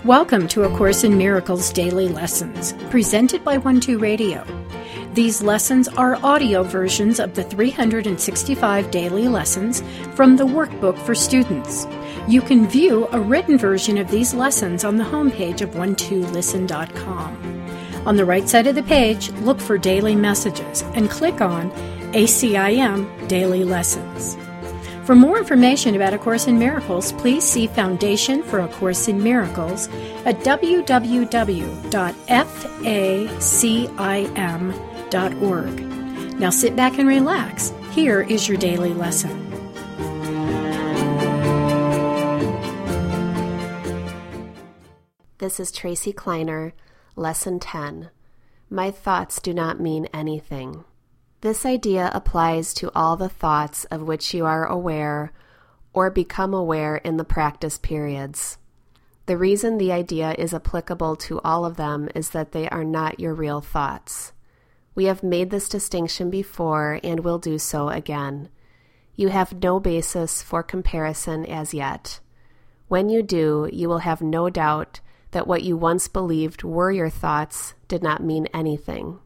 Welcome to A Course in Miracles Daily Lessons, presented by 12 Radio. These lessons are audio versions of the 365 daily lessons from the workbook for students. You can view a written version of these lessons on the homepage of 12listen.com. On the right side of the page, look for Daily Messages and click on ACIM Daily Lessons. For more information about A Course in Miracles, please see Foundation for A Course in Miracles at www.facim.org. Now sit back and relax. Here is your daily lesson. This is Tracy Kleiner, Lesson 10. My thoughts do not mean anything. This idea applies to all the thoughts of which you are aware or become aware in the practice periods. The reason the idea is applicable to all of them is that they are not your real thoughts. We have made this distinction before and will do so again. You have no basis for comparison as yet. When you do, you will have no doubt that what you once believed were your thoughts did not mean anything.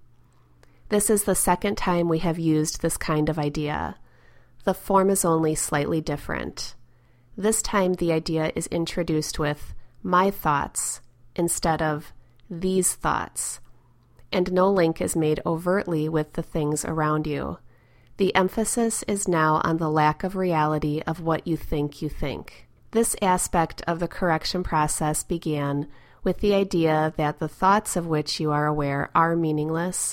This is the second time we have used this kind of idea. The form is only slightly different. This time the idea is introduced with my thoughts instead of these thoughts, and no link is made overtly with the things around you. The emphasis is now on the lack of reality of what you think you think. This aspect of the correction process began with the idea that the thoughts of which you are aware are meaningless,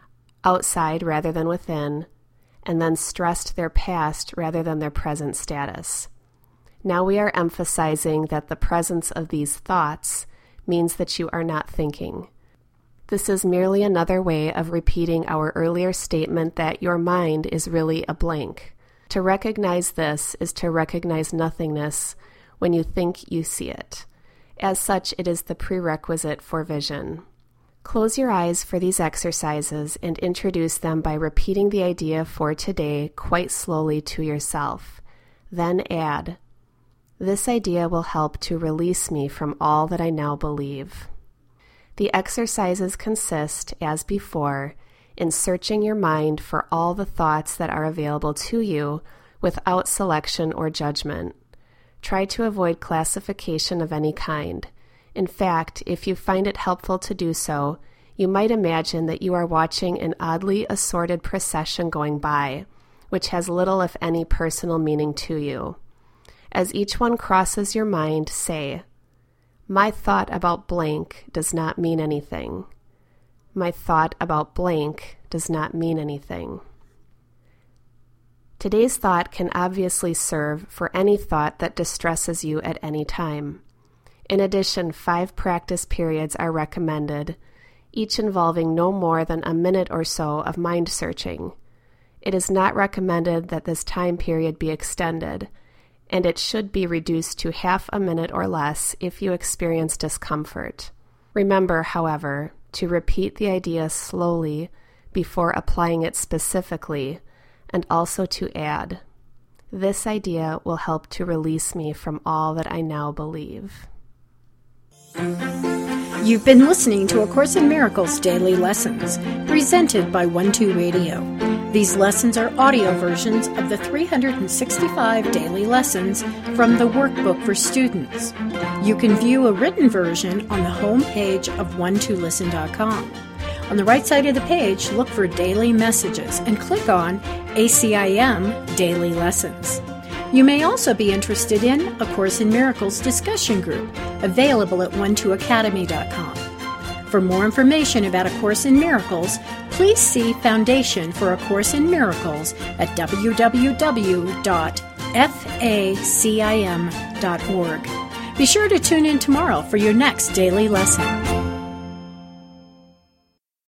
outside rather than within, and then stressed their past rather than their present status. Now we are emphasizing that the presence of these thoughts means that you are not thinking. This is merely another way of repeating our earlier statement that your mind is really a blank. To recognize this is to recognize nothingness when you think you see it. As such, it is the prerequisite for vision. Close your eyes for these exercises and introduce them by repeating the idea for today quite slowly to yourself. Then add, this idea will help to release me from all that I now believe. The exercises consist, as before, in searching your mind for all the thoughts that are available to you without selection or judgment. Try to avoid classification of any kind. In fact, if you find it helpful to do so, you might imagine that you are watching an oddly assorted procession going by, which has little if any personal meaning to you. As each one crosses your mind, say, my thought about blank does not mean anything. My thought about blank does not mean anything. Today's thought can obviously serve for any thought that distresses you at any time. In addition, 5 practice periods are recommended, each involving no more than a minute or so of mind searching. It is not recommended that this time period be extended, and it should be reduced to half a minute or less if you experience discomfort. Remember, however, to repeat the idea slowly before applying it specifically, and also to add, this idea will help to release me from all that I now believe. You've been listening to A Course in Miracles Daily Lessons, presented by 12 Radio. These lessons are audio versions of the 365 daily lessons from the workbook for students. You can view a written version on the homepage of 12listen.com. On the right side of the page, look for Daily Messages and click on ACIM Daily Lessons. You may also be interested in A Course in Miracles discussion group, available at 12academy.com. For more information about A Course in Miracles, please see Foundation for A Course in Miracles at www.facim.org. Be sure to tune in tomorrow for your next daily lesson.